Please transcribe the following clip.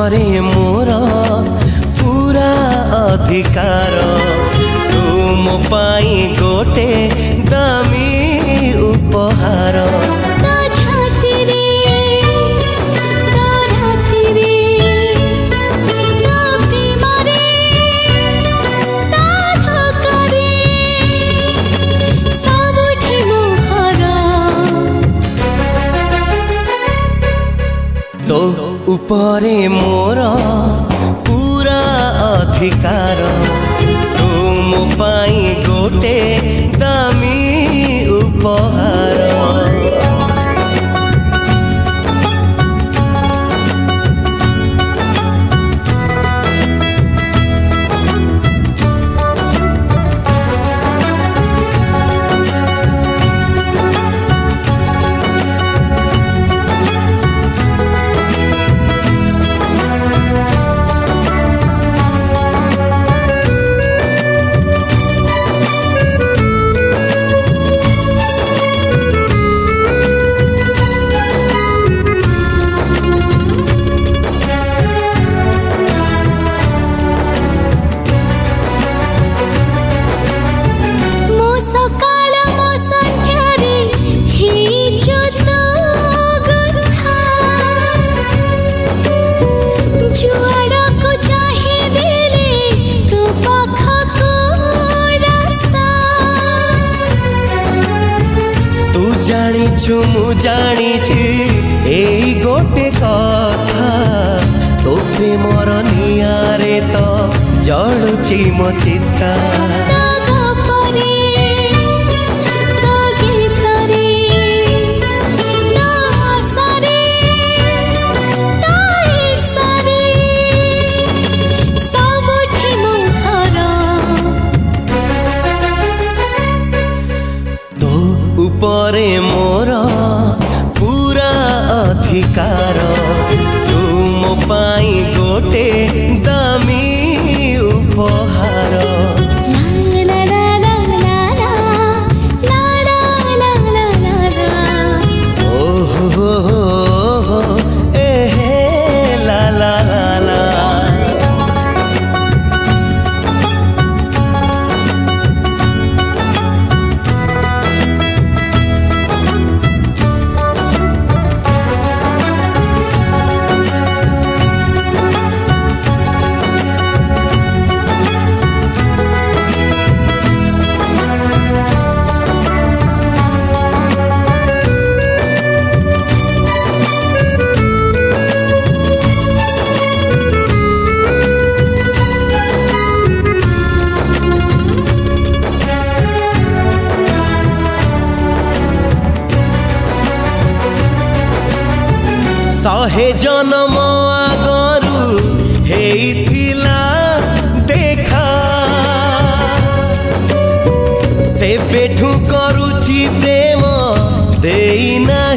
उपरे मोर पूरा अधिकार तू मो पाई गोटे दामी उपहार तो उपरे मोर पूरा अधिकार तू मो पाई गोटे दामी उपहार जानिछु मु जानिछि एई गोटे कथा तो प्रेमर नियारे तो जळुछि मो चित्ता उपरे मोर पूरा अधिकार तू मो पाई गोटे दामी उपहार सहे जन्म आगरू हेइथिला देखा से बेठू करुछि प्रेम देई ना